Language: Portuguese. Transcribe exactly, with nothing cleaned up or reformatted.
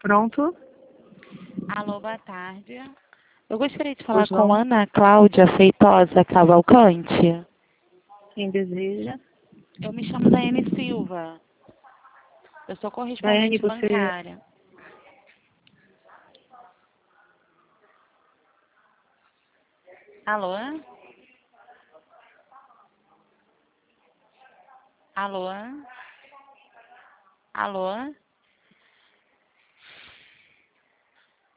Pronto? Alô, boa tarde. Eu gostaria de falar Pois não. com Ana Cláudia Feitosa Cavalcante. Quem deseja? Eu me chamo Daiane Silva. Eu sou Daiane, correspondente você... bancária. Alô? Alô? Alô?